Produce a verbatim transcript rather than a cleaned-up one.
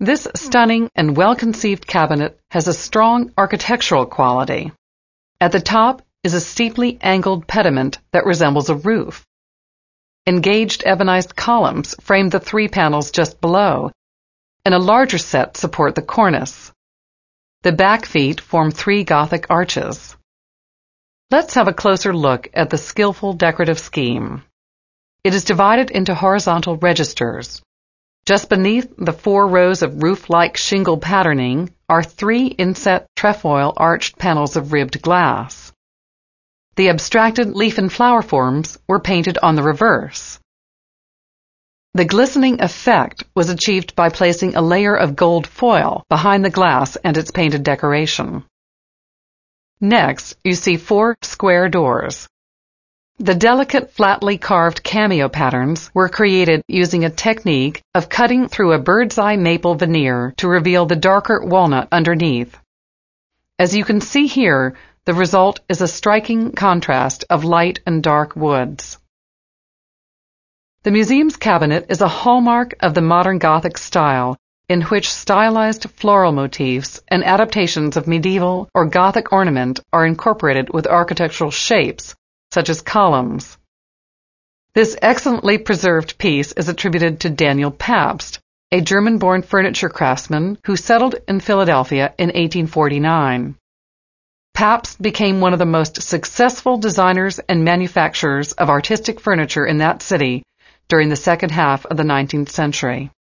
This stunning and well-conceived cabinet has a strong architectural quality. At the top is a steeply angled pediment that resembles a roof. Engaged ebonized columns frame the three panels just below, and a larger set support the cornice. The back feet form three Gothic arches. Let's have a closer look at the skillful decorative scheme. It is divided into horizontal registers. Just beneath the four rows of roof-like shingle patterning are three inset trefoil arched panels of ribbed glass. The abstracted leaf and flower forms were painted on the reverse. The glistening effect was achieved by placing a layer of gold foil behind the glass and its painted decoration. Next, you see four square doors. The delicate, flatly carved cameo patterns were created using a technique of cutting through a bird's-eye maple veneer to reveal the darker walnut underneath. As you can see here, the result is a striking contrast of light and dark woods. The museum's cabinet is a hallmark of the modern Gothic style, in which stylized floral motifs and adaptations of medieval or Gothic ornament are incorporated with architectural shapes, such as columns. This excellently preserved piece is attributed to Daniel Pabst, a German-born furniture craftsman who settled in Philadelphia in eighteen forty-nine. Pabst became one of the most successful designers and manufacturers of artistic furniture in that city during the second half of the nineteenth century.